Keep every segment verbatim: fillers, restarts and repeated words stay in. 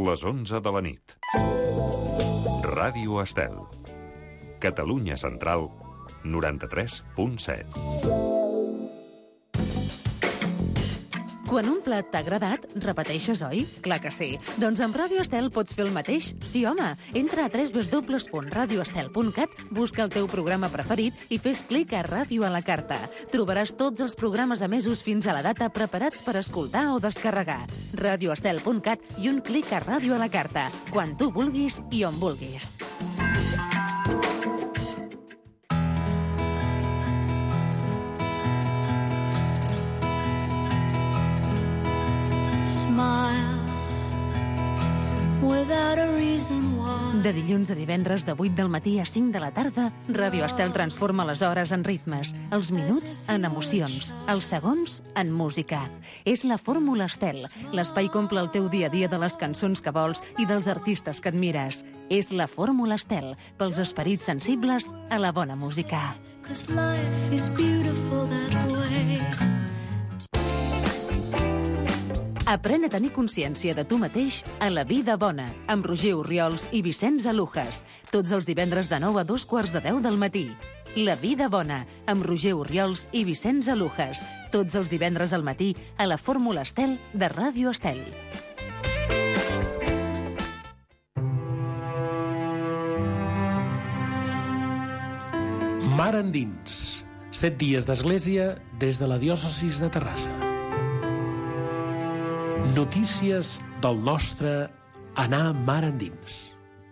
Les onze de la nit. Ràdio Estel. Catalunya Central, noranta-tres punt set. Quan un plat t'ha agradat, repeteixes, oi? Clar que sí. Doncs amb Ràdio Estel pots fer el mateix. Sí, home. Entra a w w w punt radio estel punt cat, busca el teu programa preferit i fes clic a Ràdio a la carta. Trobaràs tots els programes emesos fins a la data preparats per escoltar o descarregar. radio estel punt cat i un clic a Ràdio a la carta. Quan tu vulguis i on vulguis. De dilluns a divendres de vuit del matí a cinc de la tarda, Ràdio Estel transforma les hores en ritmes, els minuts en emocions, els segons en música. És la Fórmula Estel, l'espai que omple el teu dia a dia de les cançons que vols i dels artistes que admires. És la Fórmula Estel, pels esperits sensibles a la bona música. Aprèn a tenir consciència de tu mateix a La Vida Bona, amb Roger Orriols i Vicenç Alujas, tots els divendres de nou a dos quarts de deu del matí. La Vida Bona, amb Roger Orriols i Vicenç Alujas, tots els divendres al matí a la Fórmula Estel de Ràdio Estel. Mar endins. Set dies d'església des de la diòcesis de Terrassa. Notícies del nostre anar mar endins.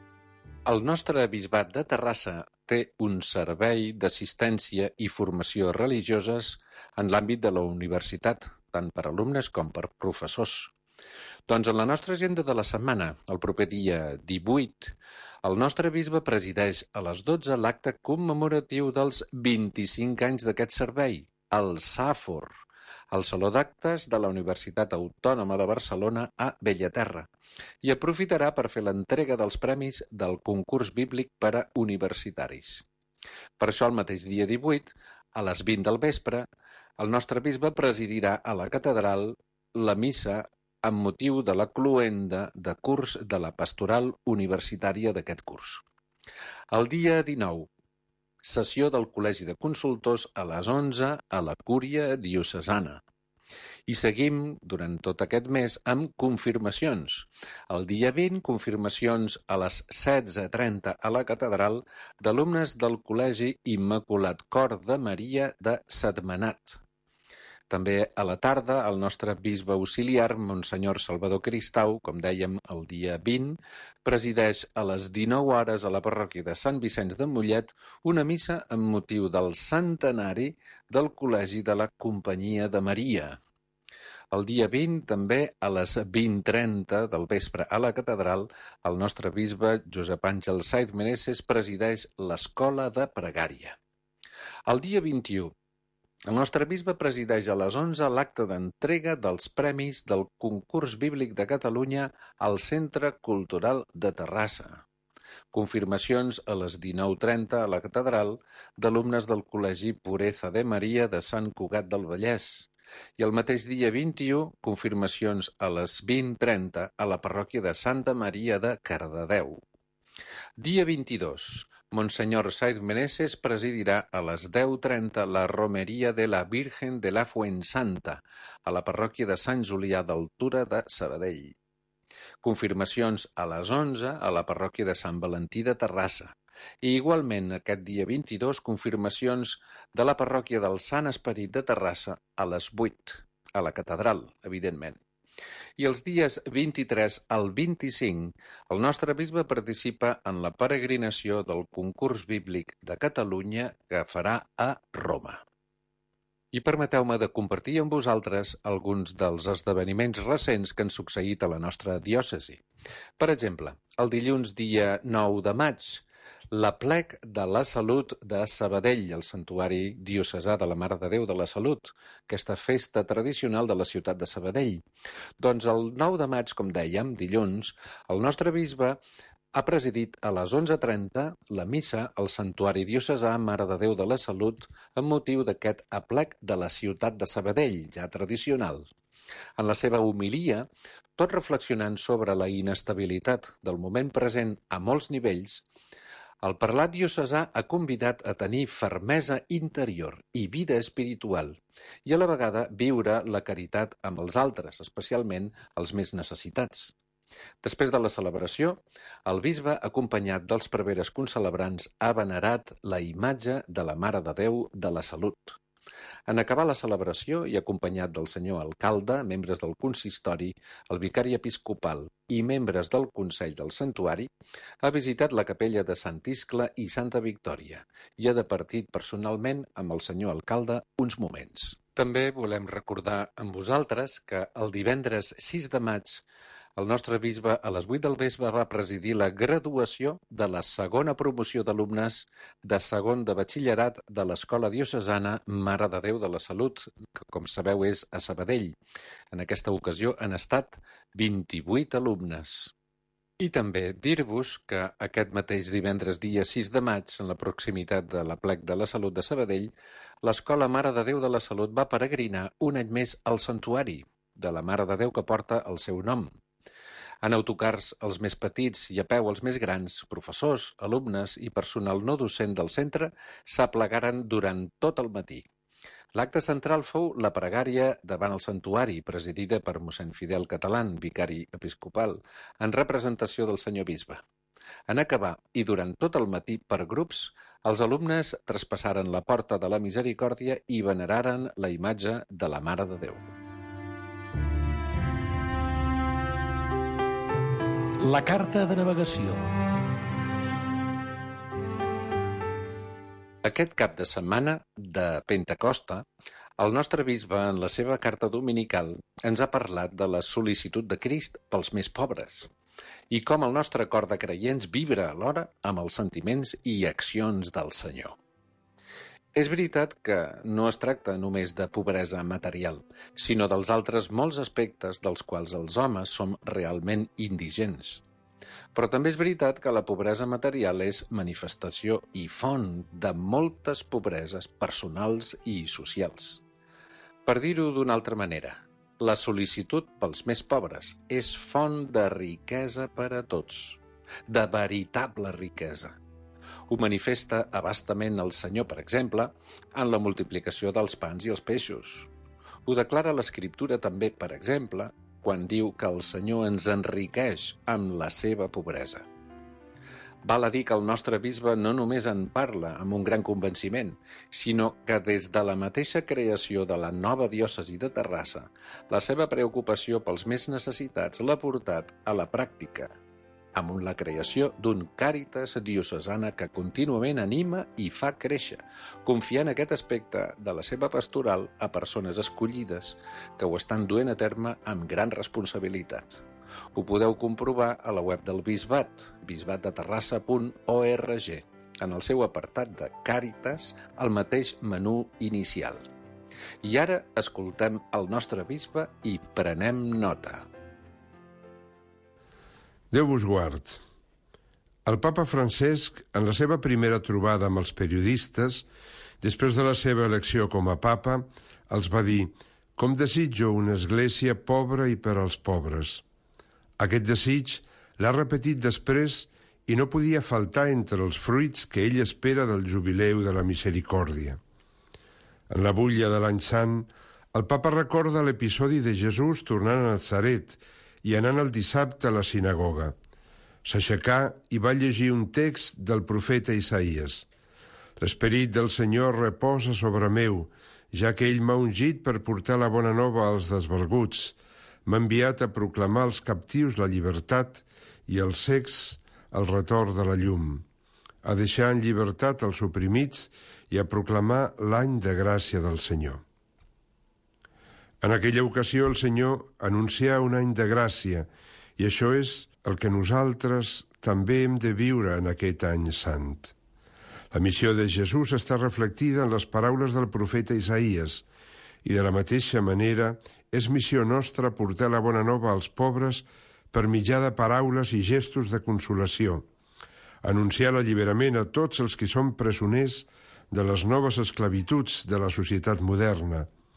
El nostre bisbat de Terrassa té un servei d'assistència i formació religioses en l'àmbit de la universitat, tant per alumnes com per professors. Doncs en la nostra agenda de la setmana, el proper dia divuit, el nostre bisbe presideix a les dotze l'acte commemoratiu dels vint-i-cinc anys d'aquest servei, el Sàfor, al Saló d'Actes de la Universitat Autònoma de Barcelona a Bellaterra, i aprofitarà per fer l'entrega dels premis del concurs bíblic per a universitaris. Per això, el mateix dia divuit, a les vint del vespre, el nostre bisbe presidirà a la catedral la missa amb motiu de la cloenda de curs de la pastoral universitària d'aquest curs. El dia dinou, sessió del Col·legi de Consultors a les onze a la Cúria Diocesana. I seguim durant tot aquest mes amb confirmacions. El dia vint, confirmacions a les setze trenta a la catedral d'alumnes del Col·legi Immaculat Cor de Maria de Sentmenat. També a la tarda, el nostre bisbe auxiliar, Monsenyor Salvador Cristau, com dèiem el dia vint, presideix a les dinou hores a la parròquia de Sant Vicenç de Mollet una missa amb motiu del centenari del Col·legi de la Companyia de Maria. El dia vint, també a les vint trenta del vespre a la catedral, el nostre bisbe Josep Àngel Saiz Meneses presideix l'Escola de Pregària. El dia vint-i-u, el nostre bisbe presideix a les onze l'acte d'entrega dels premis del concurs bíblic de Catalunya al Centre Cultural de Terrassa. Confirmacions a les dinou trenta a la catedral d'alumnes del Col·legi Pureza de Maria de Sant Cugat del Vallès. I el mateix dia vint-i-u, confirmacions a les vint trenta a la parròquia de Santa Maria de Cardedeu. Dia vint-i-dos. Monsenyor Saiz Meneses presidirà a les deu trenta la Romeria de la Virgen de la Fuensanta a la parròquia de Sant Julià d'Altura de Sabadell. Confirmacions a les onze a la parròquia de Sant Valentí de Terrassa. I igualment aquest dia vint-i-dos, confirmacions de la parròquia del Sant Esperit de Terrassa a les vuit, a la catedral, evidentment. I els dies vint-i-tres al vint-i-cinc, el nostre bisbe participa en la peregrinació del concurs bíblic de Catalunya que farà a Roma. I permeteu-me de compartir amb vosaltres alguns dels esdeveniments recents que han succeït a la nostra diòcesi. Per exemple, el dilluns dia nou de maig, l'Aplec de la Salut de Sabadell, el Santuari Diocesà de la Mare de Déu de la Salut, aquesta festa tradicional de la ciutat de Sabadell. Doncs el nou de maig, com dèiem, dilluns, el nostre bisbe ha presidit a les onze trenta la missa al Santuari Diocesà Mare de Déu de la Salut amb motiu d'aquest aplec de la ciutat de Sabadell, ja tradicional. En la seva homilia, tot reflexionant sobre la inestabilitat del moment present a molts nivells, el prelat diocesà ha convidat a tenir fermesa interior i vida espiritual i a la vegada viure la caritat amb els altres, especialment els més necessitats. Després de la celebració, el bisbe, acompanyat dels preveres concelebrants, ha venerat la imatge de la Mare de Déu de la Salut. En acabar la celebració i acompanyat del senyor alcalde, membres del consistori, el vicari episcopal i membres del Consell del Santuari, ha visitat la capella de Sant Iscle i Santa Victòria i ha departit personalment amb el senyor alcalde uns moments. També volem recordar amb vosaltres que el divendres sis de maig el nostre bisbe a les vuit del vespre va presidir la graduació de la segona promoció d'alumnes de segon de batxillerat de l'Escola Diocesana Mare de Déu de la Salut, que com sabeu és a Sabadell. En aquesta ocasió han estat vint-i-vuit alumnes. I també dir-vos que aquest mateix divendres dia sis de maig, en la proximitat de l'Aplec de la Salut de Sabadell, l'Escola Mare de Déu de la Salut va peregrinar un any més al santuari de la Mare de Déu que porta el seu nom. En autocars els més petits i a peu els més grans, professors, alumnes i personal no docent del centre s'aplegaren durant tot el matí. L'acte central fou la pregària davant el santuari, presidida per mossèn Fidel Catalán, vicari episcopal, en representació del senyor bisbe. En acabar, i durant tot el matí per grups, els alumnes traspassaren la porta de la Misericòrdia i veneraren la imatge de la Mare de Déu. La carta de navegació. Aquest cap de setmana de Pentecosta, el nostre bisbe, en la seva carta dominical, ens ha parlat de la sol·licitud de Crist pels més pobres i com el nostre cor de creients vibra alhora amb els sentiments i accions del Senyor. És veritat que no es tracta només de pobresa material, sinó dels altres molts aspectes dels quals els homes som realment indigents. Però també és veritat que la pobresa material és manifestació i font de moltes pobreses personals i socials. Per dir-ho d'una altra manera, la sol·licitud pels més pobres és font de riquesa per a tots, de veritable riquesa. Ho manifesta abastament el Senyor, per exemple, en la multiplicació dels pans i els peixos. Ho declara l'Escriptura també, per exemple, quan diu que el Senyor ens enriqueix amb la seva pobresa. Val a dir que el nostre bisbe no només en parla amb un gran convenciment, sinó que des de la mateixa creació de la nova diòcesi de Terrassa, la seva preocupació pels més necessitats l'ha portat a la pràctica, amb la creació d'un Càritas diocesana que contínuament anima i fa créixer, confiant aquest aspecte de la seva pastoral a persones escollides que ho estan duent a terme amb gran responsabilitat. Ho podeu comprovar a la web del Bisbat, bisbat de terrassa punt org, en el seu apartat de Càritas, al mateix menú inicial. I ara escoltem el nostre bisbe i prenem nota. Déu vos guard. El papa Francesc, en la seva primera trobada amb els periodistes, després de la seva elecció com a papa, els va dir: «Com desitjo una església pobra i per als pobres». Aquest desig l'ha repetit després i no podia faltar entre els fruits que ell espera del jubileu de la misericòrdia. En la butlla de l'any sant, el papa recorda l'episodi de Jesús tornant a Natzaret i anant el dissabte a la sinagoga. S'aixecà i va llegir un text del profeta Isaïes. «L'esperit del Senyor reposa sobre meu, ja que ell m'ha ungit per portar la bona nova als desvalguts. M'ha enviat a proclamar als captius la llibertat i als cecs el retorn de la llum, a deixar en llibertat els oprimits i a proclamar l'any de gràcia del Senyor». En aquella ocasió el Senyor anuncià un any de gràcia i això és el que nosaltres també hem de viure en aquest any sant. La missió de Jesús està reflectida en les paraules del profeta Isaïes i de la mateixa manera és missió nostra portar la bona nova als pobres per mitjà de paraules i gestos de consolació, anunciar l'alliberament a tots els que són presoners de les noves esclavituds de la societat moderna,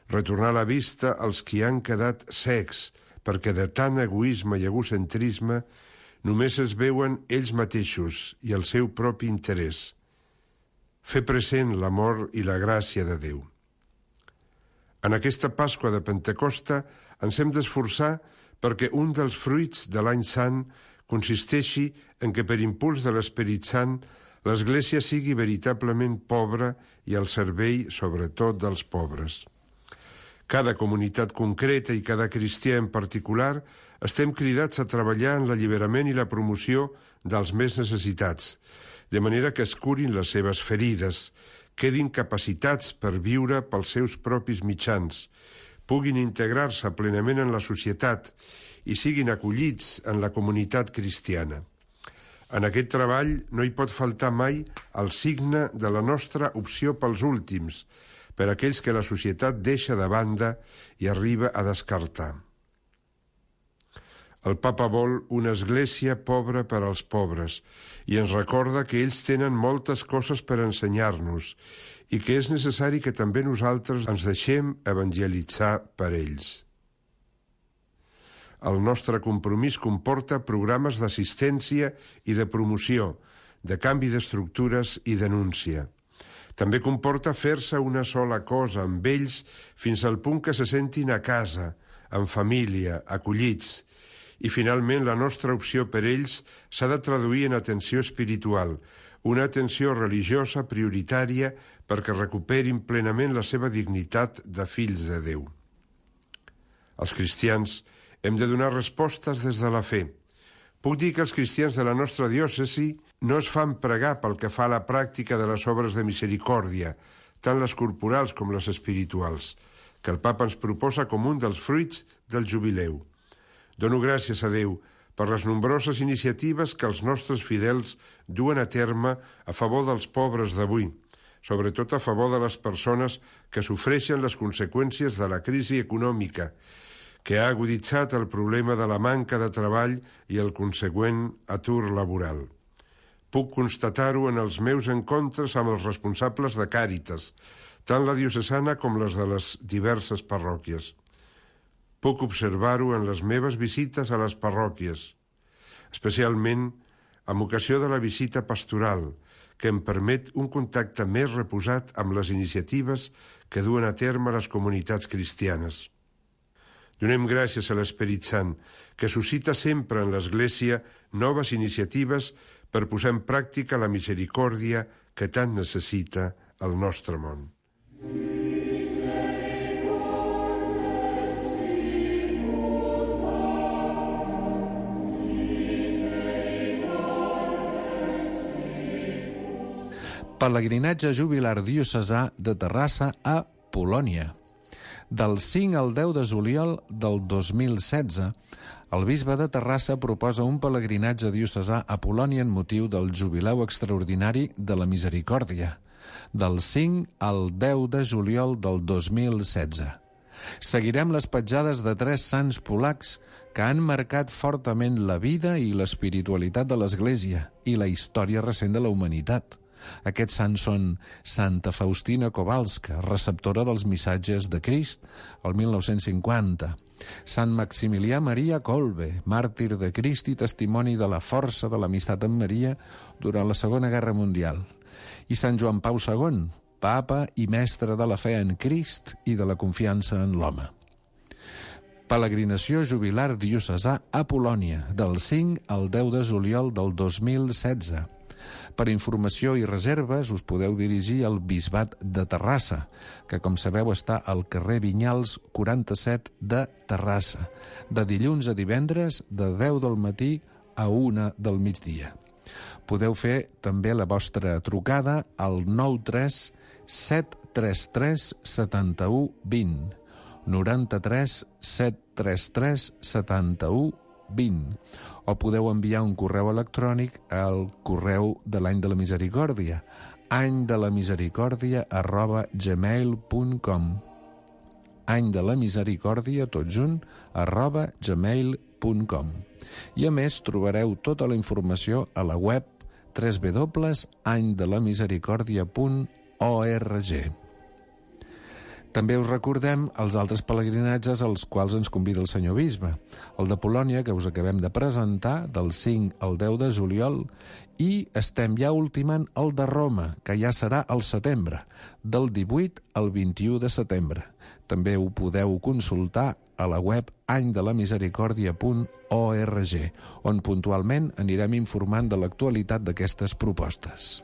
retornar la vista als qui han quedat cecs, perquè de tant egoisme i egocentrisme només es veuen ells mateixos i el seu propi interès. Fer present l'amor i la gràcia de Déu. En aquesta Pasqua de Pentecosta ens hem d'esforçar perquè un dels fruits de l'any sant consisteixi en que per impuls de l'Esperit Sant l'Església sigui veritablement pobra i al servei, sobretot, dels pobres. Cada comunitat concreta i cada cristià en particular estem cridats a treballar en l'alliberament i la promoció dels més necessitats, de manera que es curin les seves ferides, quedin capacitats per viure pels seus propis mitjans, puguin integrar-se plenament en la societat i siguin acollits en la comunitat cristiana. En aquest treball no hi pot faltar mai el signe de la nostra opció pels últims, per aquells que la societat deixa de banda i arriba a descartar. El Papa vol una església pobra per als pobres i ens recorda que ells tenen moltes coses per ensenyar-nos i que és necessari que també nosaltres ens deixem evangelitzar per ells. El nostre compromís comporta programes d'assistència i de promoció, de canvi d'estructures i denúncia. També comporta fer-se una sola cosa amb ells fins al punt que se sentin a casa, en família, acollits. I finalment la nostra opció per ells s'ha de traduir en atenció espiritual, una atenció religiosa prioritària perquè recuperin plenament la seva dignitat de fills de Déu. Els cristians hem de donar respostes des de la fe. Puc dir que els cristians de la nostra diòcesi no es fan pregar pel que fa a la pràctica de les obres de misericòrdia, tant les corporals com les espirituals, que el Papa ens proposa com un dels fruits del jubileu. Dono gràcies a Déu per les nombroses iniciatives que els nostres fidels duen a terme a favor dels pobres d'avui, sobretot a favor de les persones que sofreixen les conseqüències de la crisi econòmica, que ha aguditzat el problema de la manca de treball i el consegüent atur laboral. Puc constatar-ho en els meus encontres amb els responsables de Càritas, tant la diocesana com les de les diverses parròquies. Puc observar-ho en les meves visites a les parròquies, especialment amb ocasió de la visita pastoral, que em permet un contacte més reposat amb les iniciatives que duen a terme les comunitats cristianes. Donem gràcies a l'Esperit Sant, que suscita sempre en l'Església noves iniciatives per posar en pràctica la misericòrdia que tant necessita el nostre món. Pelegrinatge jubilar diocesà de Terrassa a Polònia. Del cinc al deu de juliol del dos mil setze, el bisbe de Terrassa proposa un pelegrinatge diocesà a Polònia en motiu del jubileu extraordinari de la Misericòrdia, del cinc al deu de juliol del dos mil setze. Seguirem les petjades de tres sants polacs que han marcat fortament la vida i l'espiritualitat de l'Església i la història recent de la humanitat. Aquests sants són Santa Faustina Kowalska, receptora dels missatges de Crist, el mil nou-cents cinquanta, Sant Maximilià Maria Kolbe, màrtir de Crist i testimoni de la força de l'amistat amb Maria durant la Segona Guerra Mundial, i Sant Joan Pau segon, papa i mestre de la fe en Crist i de la confiança en l'home. Peregrinació jubilar diocesà a Polònia, del cinc al deu de juliol del dos mil setze. Per informació i reserves us podeu dirigir al Bisbat de Terrassa, que, com sabeu, està al carrer Vinyals quaranta-set de Terrassa, de dilluns a divendres de deu del matí a una del migdia. Podeu fer també la vostra trucada al nou tres set tres tres set u dos zero, noranta-tres set tres tres set u vint, o podeu enviar un correu electrònic al correu de l'Any de la Misericòrdia, any de la misericòrdia arroba gmail punt com, any de la misericòrdia, tot junt, arroba gmail punt com. I a més trobareu tota la informació a la web w w w punt any de la misericòrdia punt org. També us recordem els altres pelegrinatges als quals ens convida el senyor bisbe. El de Polònia, que us acabem de presentar, del cinc al deu de juliol, i estem ja ultimant el de Roma, que ja serà al setembre, del divuit al vint-i-u de setembre. També ho podeu consultar a la web any de la misericòrdia punt org, on puntualment anirem informant de l'actualitat d'aquestes propostes.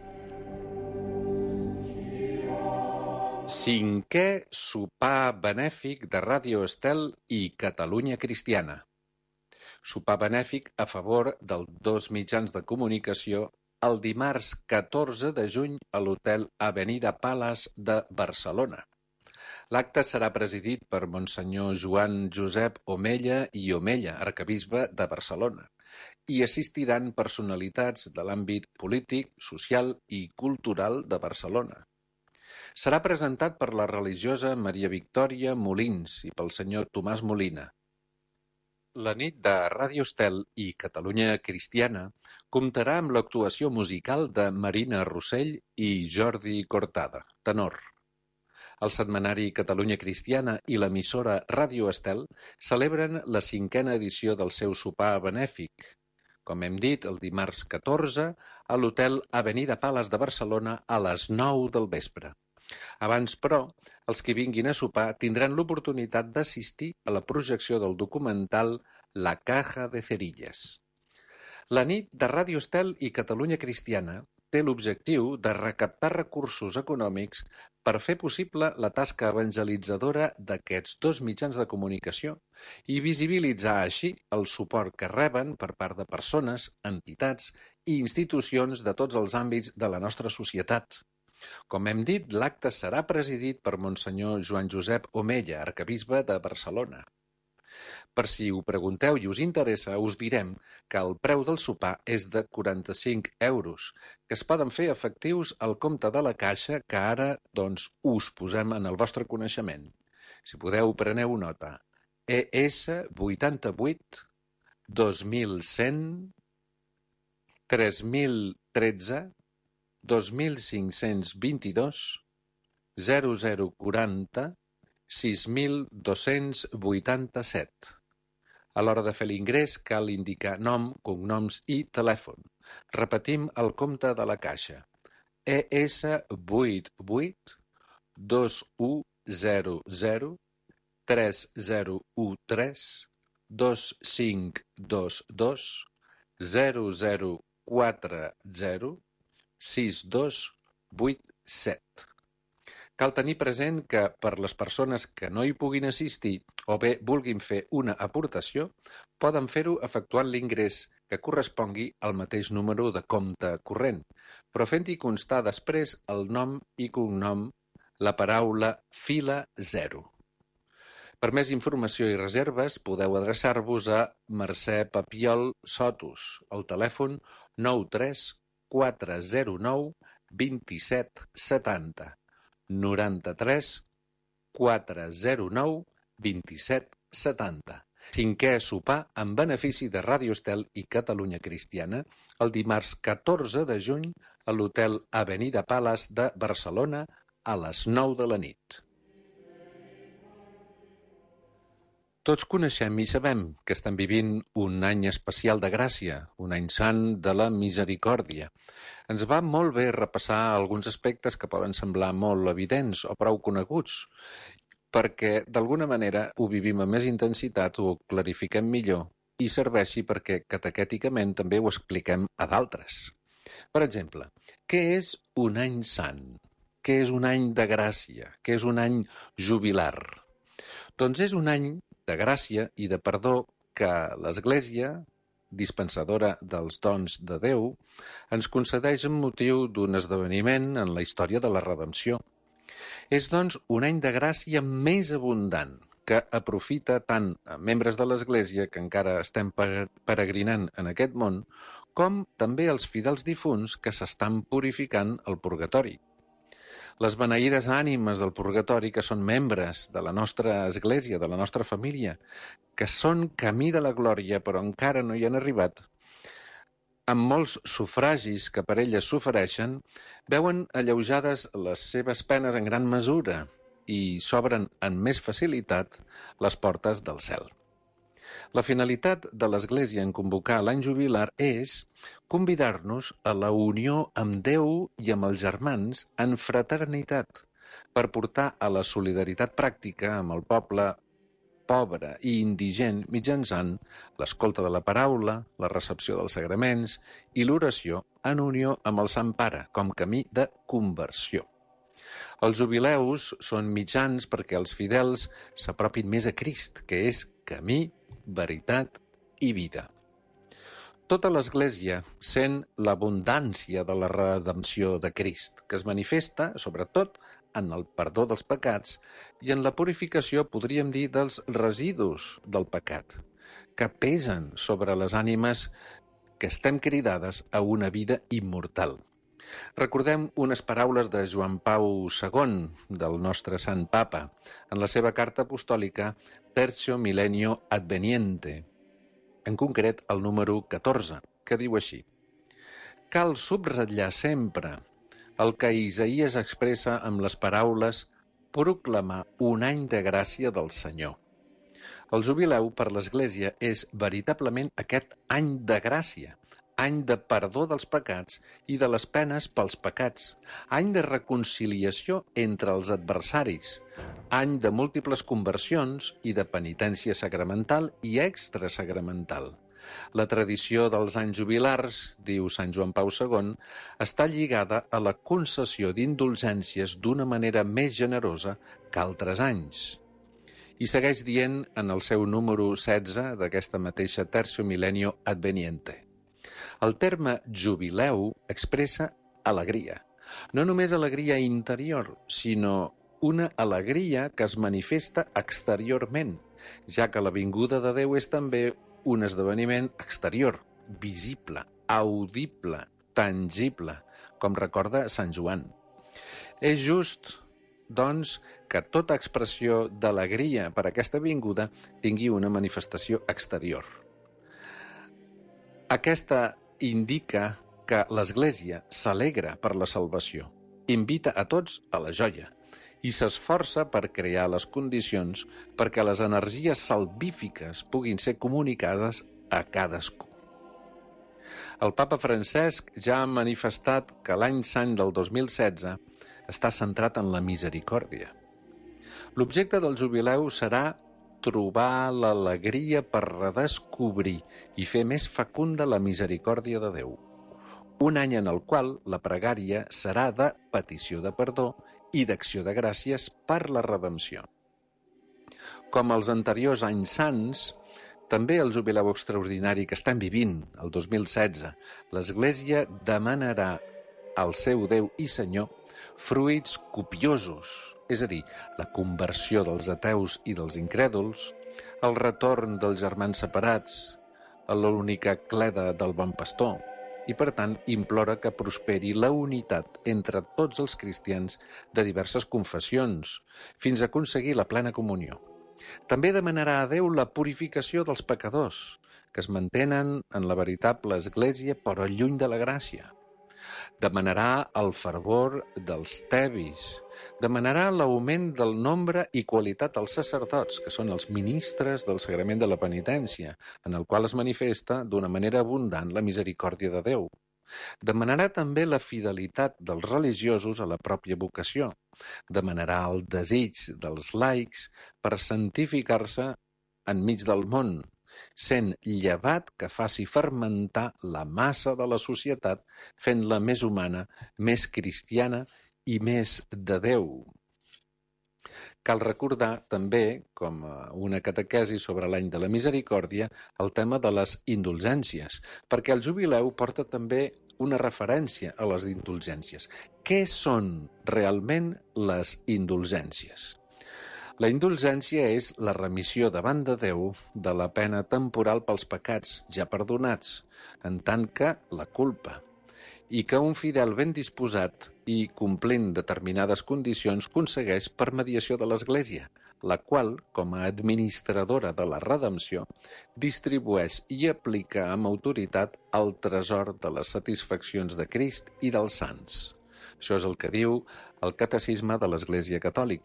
Cinquè sopar benèfic de Ràdio Estel i Catalunya Cristiana. Sopar benèfic a favor dels dos mitjans de comunicació el dimarts catorze de juny a l'Hotel Avenida Palace de Barcelona. L'acte serà presidit per Monsenyor Joan Josep Omella i Omella, arquebisbe de Barcelona, i assistiran personalitats de l'àmbit polític, social i cultural de Barcelona. Serà presentat per la religiosa Maria Victòria Molins i pel senyor Tomàs Molina. La nit de Ràdio Estel i Catalunya Cristiana comptarà amb l'actuació musical de Marina Rossell i Jordi Cortada, tenor. El setmanari Catalunya Cristiana i l'emissora Ràdio Estel celebren la cinquena edició del seu sopar benèfic, com hem dit, el dimarts catorze a l'Hotel Avenida Palace de Barcelona a les nou del vespre. Abans, però, els que vinguin a sopar tindran l'oportunitat d'assistir a la projecció del documental La Caja de Cerillas. La nit de Ràdio Estel i Catalunya Cristiana té l'objectiu de recaptar recursos econòmics per fer possible la tasca evangelitzadora d'aquests dos mitjans de comunicació i visibilitzar així el suport que reben per part de persones, entitats i institucions de tots els àmbits de la nostra societat. Com hem dit, l'acte serà presidit per Monsenyor Joan Josep Omella, arquebisbe de Barcelona. Per si ho pregunteu i us interessa, us direm que el preu del sopar és de quaranta-cinc euros, que es poden fer efectius al compte de la Caixa que ara, doncs, us posem en el vostre coneixement. Si podeu, preneu nota. E S vuitanta-vuit dos mil cent tres mil tretze dos mil cinc-cents vint-i-dos zero zero quaranta sis mil dos-cents vuitanta-set. A l'hora de fer l'ingrés cal indicar nom, cognoms i telèfon. Repetim el compte de la Caixa. E S vuit vuit dos u zero zero tres zero u tres dos cinc dos dos zero zero quatre zero sis dos vuit set. Cal tenir present que per les persones que no hi puguin assistir o bé vulguin fer una aportació, poden fer-ho efectuant l'ingrés que correspongui al mateix número de compte corrent, però fent-hi constar després el nom i cognom, la paraula fila zero. Per més informació i reserves podeu adreçar-vos a Mercè Papiol Sotos, al telèfon nou tres quatre zero nou vint-i-set setanta. noranta-tres quatre zero nou vint-i-set setanta. Cinquè sopar en benefici de Ràdio Estel i Catalunya Cristiana el dimarts catorze de juny a l'Hotel Avenida Palace de Barcelona a les nou de la nit. Tots coneixem i sabem que estem vivint un any especial de gràcia, un any sant de la misericòrdia. Ens va molt bé repassar alguns aspectes que poden semblar molt evidents o prou coneguts, perquè d'alguna manera ho vivim amb més intensitat, ho clarifiquem millor i serveixi perquè catequèticament també ho expliquem a d'altres. Per exemple, què és un any sant? Què és un any de gràcia? Què és un any jubilar? Doncs és un any de gràcia i de perdó que l'Església, dispensadora dels dons de Déu, ens concedeix amb motiu d'un esdeveniment en la història de la redempció. És, doncs, un any de gràcia més abundant que aprofita tant a membres de l'Església que encara estem peregrinant en aquest món, com també als fidels difunts que s'estan purificant al purgatori. Les beneïdes ànimes del purgatori, que són membres de la nostra església, de la nostra família, que són camí de la glòria però encara no hi han arribat, amb molts sufragis que per elles s'ofereixen, veuen alleujades les seves penes en gran mesura i s'obren amb més facilitat les portes del cel. La finalitat de l'Església en convocar l'any jubilar és convidar-nos a la unió amb Déu i amb els germans en fraternitat per portar a la solidaritat pràctica amb el poble pobre i indigent mitjançant l'escolta de la paraula, la recepció dels sagraments i l'oració en unió amb el Sant Pare com camí de conversió. Els jubileus són mitjans perquè els fidels s'apropin més a Crist, que és camí, veritat i vida. Tota l'Església sent l'abundància de la redempció de Crist, que es manifesta, sobretot, en el perdó dels pecats i en la purificació, podríem dir, dels residus del pecat, que pesen sobre les ànimes que estem cridades a una vida immortal. Recordem unes paraules de Joan Pau segon, del nostre Sant Papa, en la seva carta apostòlica Tertio Millennio Adveniente, en concret el número catorze, que diu així: cal subratllar sempre el que Isaïes expressa amb les paraules proclamar un any de gràcia del Senyor. El jubileu per l'Església és veritablement aquest any de gràcia, any de perdó dels pecats i de les penes pels pecats, any de reconciliació entre els adversaris, any de múltiples conversions i de penitència sacramental i extrasacramental. La tradició dels anys jubilars, diu Sant Joan Pau segon, està lligada a la concessió d'indulgències d'una manera més generosa que altres anys. I segueix dient en el seu número setze d'aquesta mateixa Tertio Millennio Adveniente. El terme jubileu expressa alegria, no només alegria interior, sinó una alegria que es manifesta exteriorment, ja que la vinguda de Déu és també un esdeveniment exterior, visible, audible, tangible, com recorda Sant Joan. És just, doncs, que tota expressió d'alegria per aquesta vinguda tingui una manifestació exterior. Aquesta indica que l'Església s'alegra per la salvació, invita a tots a la joia i s'esforça per crear les condicions perquè les energies salvífiques puguin ser comunicades a cadascú. El Papa Francesc ja ha manifestat que l'any sant del dos mil setze està centrat en la misericòrdia. L'objecte del jubileu serà trobar l'alegria per redescobrir i fer més fecunda la misericòrdia de Déu. Un any en el qual la pregària serà de petició de perdó i d'acció de gràcies per la redempció. Com els anteriors anys sants, també el jubileu extraordinari que estem vivint, el dos mil setze, l'Església demanarà al seu Déu i Senyor fruits copiosos, és a dir, la conversió dels ateus i dels incrèduls, el retorn dels germans separats, a l'única cleda del bon pastor, i per tant implora que prosperi la unitat entre tots els cristians de diverses confessions, fins a aconseguir la plena comunió. També demanarà a Déu la purificació dels pecadors, que es mantenen en la veritable Església però lluny de la gràcia. Demanarà el fervor dels tebis, demanarà l'augment del nombre i qualitat dels sacerdots, que són els ministres del sagrament de la penitència, en el qual es manifesta d'una manera abundant la misericòrdia de Déu. Demanarà també la fidelitat dels religiosos a la pròpia vocació. Demanarà el desig dels laics per santificar-se enmig del món, sent llevat que faci fermentar la massa de la societat, fent-la més humana, més cristiana i més de Déu. Cal recordar també, com una catequesi sobre l'any de la misericòrdia, el tema de les indulgències, perquè el jubileu porta també una referència a les indulgències. Què són realment les indulgències? La indulgència és la remissió davant de Déu de la pena temporal pels pecats ja perdonats, en tant que la culpa, i que un fidel ben disposat i complint determinades condicions aconsegueix per mediació de l'Església, la qual, com a administradora de la redempció, distribueix i aplica amb autoritat el tresor de les satisfaccions de Crist i dels sants. Això és el que diu el Catecisme de l'Església Catòlica.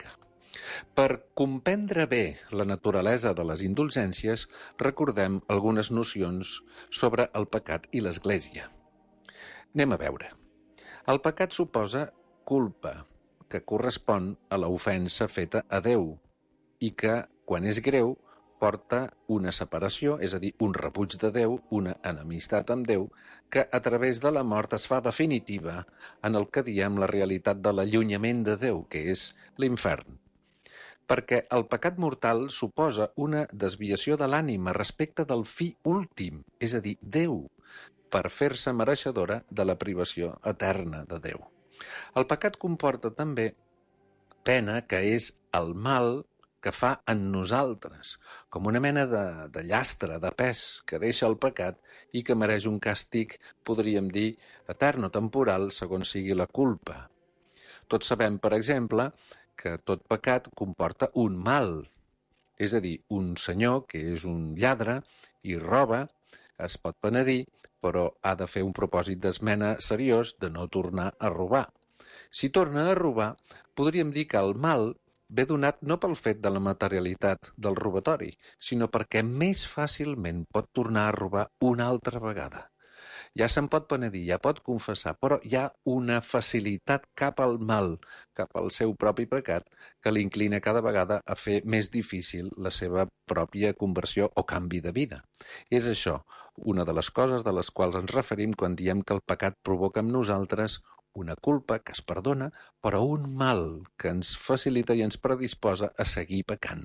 Per comprendre bé la naturalesa de les indulgències, recordem algunes nocions sobre el pecat i l'Església. Anem a veure. El pecat suposa culpa, que correspon a l'ofensa feta a Déu i que, quan és greu, porta una separació, és a dir, un rebuig de Déu, una enemistat amb Déu, que a través de la mort es fa definitiva en el que diem la realitat de l'allunyament de Déu, que és l'infern. Perquè el pecat mortal suposa una desviació de l'ànima respecte del fi últim, és a dir, Déu, per fer-se mereixedora de la privació eterna de Déu. El pecat comporta també pena, que és el mal que fa en nosaltres, com una mena de, de llastre, de pes que deixa el pecat i que mereix un càstig, podríem dir, etern o temporal, segons sigui la culpa. Tots sabem, per exemple, que tot pecat comporta un mal, és a dir, un senyor que és un lladre i roba, es pot penedir, però ha de fer un propòsit d'esmena seriós de no tornar a robar. Si torna a robar, podríem dir que el mal ve donat no pel fet de la materialitat del robatori, sinó perquè més fàcilment pot tornar a robar una altra vegada. Ja se'n pot penedir, ja pot confessar, però hi ha una facilitat cap al mal, cap al seu propi pecat, que l'inclina cada vegada a fer més difícil la seva pròpia conversió o canvi de vida. És això una de les coses de les quals ens referim quan diem que el pecat provoca en nosaltres una culpa que es perdona, però un mal que ens facilita i ens predisposa a seguir pecant.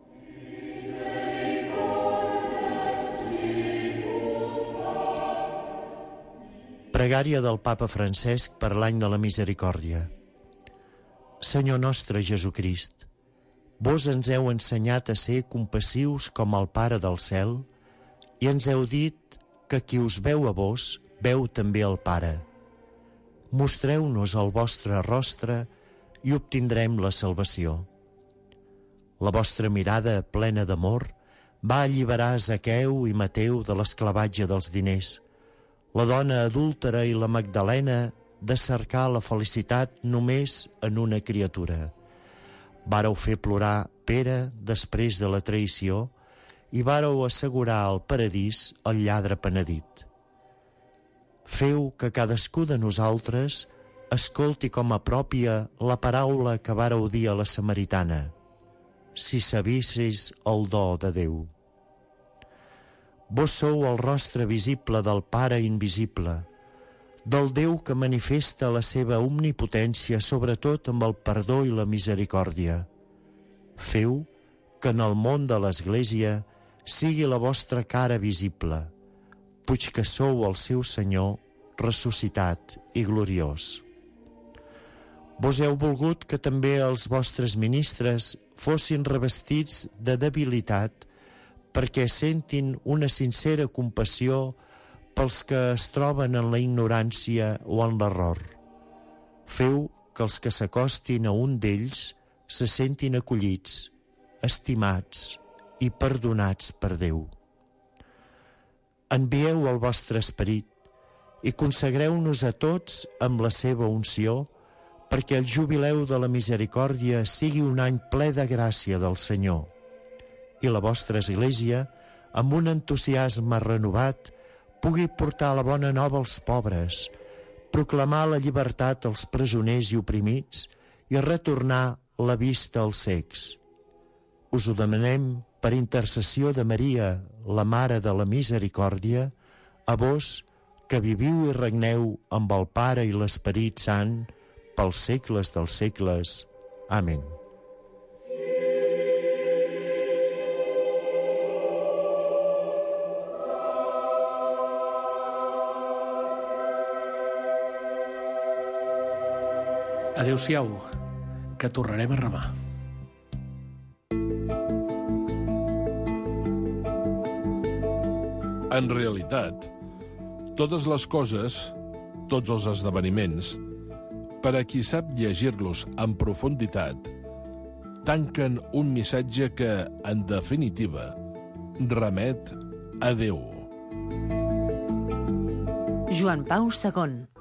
Pregària del Papa Francesc per l'any de la misericòrdia. Senyor nostre Jesucrist, vos ens heu ensenyat a ser compassius com el Pare del cel i ens heu dit que qui us veu a vos, veu també el Pare. Mostreu-nos el vostre rostre i obtindrem la salvació. La vostra mirada plena d'amor va alliberar Zaqueu i Mateu de l'esclavatge dels diners, la dona adúltera i la Magdalena de cercar la felicitat només en una criatura. Vàreu fer plorar Pere després de la traïció i vàreu assegurar al paradís el lladre penedit. Feu que cadascú de nosaltres escolti com a pròpia la paraula que vàreu dir a la samaritana: si sabissis el do de Déu. Vos sou el rostre visible del Pare invisible, del Déu que manifesta la seva omnipotència, sobretot amb el perdó i la misericòrdia. Feu que en el món de l'Església sigui la vostra cara visible, puig que sou el seu Senyor ressuscitat i gloriós. Vos heu volgut que també els vostres ministres fossin revestits de debilitat perquè sentin una sincera compassió pels que es troben en la ignorància o en l'error. Feu que els que s'acostin a un d'ells se sentin acollits, estimats i perdonats per Déu. Envieu el vostre esperit i consagreu-nos a tots amb la seva unció perquè el jubileu de la misericòrdia sigui un any ple de gràcia del Senyor i la vostra Església, amb un entusiasme renovat, pugui portar la bona nova als pobres, proclamar la llibertat als presoners i oprimits i retornar la vista als cecs. Us ho demanem per intercessió de Maria, la Mare de la Misericòrdia, a vos que viviu i regneu amb el Pare i l'Esperit Sant pels segles dels segles. Amén. Adéu-siau, que tornarem a remar. En realitat, totes les coses, tots els esdeveniments, per a qui sap llegir-los en profunditat, tanquen un missatge que, en definitiva, remet a Déu. Joan Pau segon.